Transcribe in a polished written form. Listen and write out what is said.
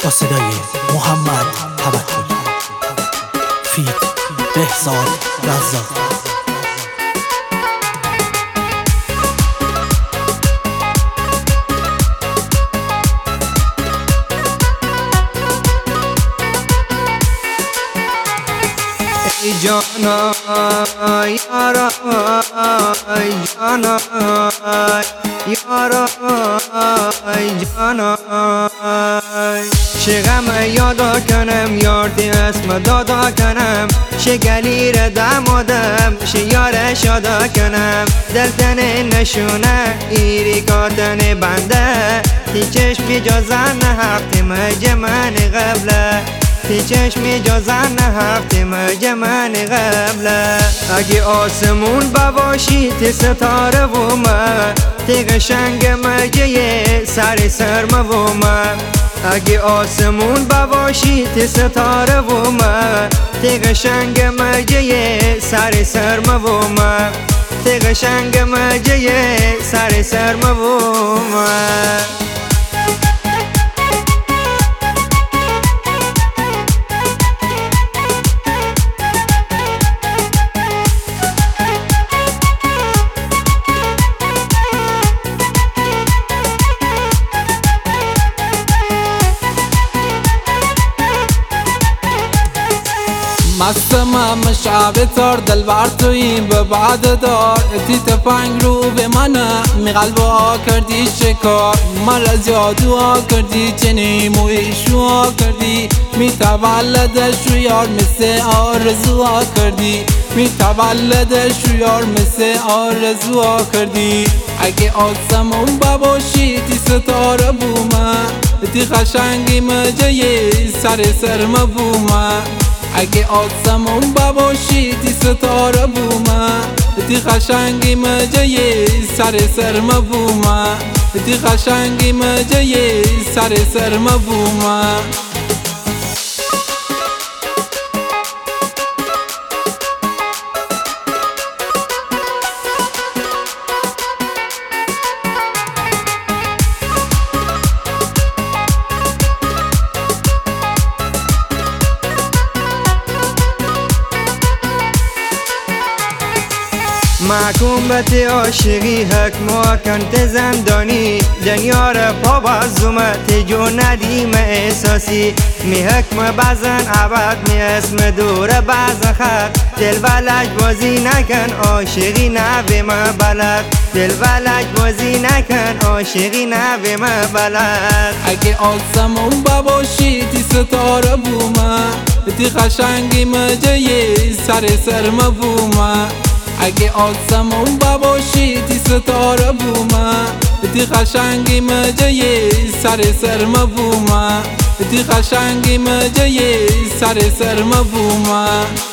با صدای محمد توکلی، فیت بهزاد رزاق. ای جانا یارا ای جانا یارا ای جانا چه غم یادا کنم یارتی اسم دادا کنم چه گلیر دمادم چه یار شادا کنم دلتن نشونه ایری کاتن بنده تی چشمی جازن هفتی مجمن قبله تی چشمی جازن هفتی مجمن قبله اگه آسمون بباشی تی ستاره بومه تی قشنگ مجه سر سرمه بومه اگه آسمون بباشی تی ستاره بومه تی قشنگ مجه سر سرمه بومه تی قشنگ مجه سر سرمه بومه مستم مشعب تار دلبر توییم به بعد دار تی تفنگ رو به من می قلبا کردی شکار مرا زیادوا کردی چنین مویشوا کردی می تولد شویار مثل آرزوا کردی می تولد شویار مثل آرزوا کردی اگه آسمون بباشی تی ستاره بومه تی قشنگی مجه سر سرمه بومه اگه آسمون بباشی تی ستاره بومه تی قشنگی مجه سر سرمه بومه تی قشنگی مجه سر سرمه بومه محکوم به تی عاشقی حکم کنت زندانی دنیا را پا بازومه تی جو ندیم احساسی می حکم بزن عبد می اسم دوره بزن خط دل ولج بازی نکن عاشقی نوی ما بلد دل ولج بازی نکن عاشقی نوی ما بلد اگه آسمون بباشی تی ستاره بومه تی قشنگی مجه سر سرمه بومه اگه آسمون بباشی تی ستاره بومه تی قشنگی مجه سر سرمه بومه تی قشنگی مجه سر سرمه بومه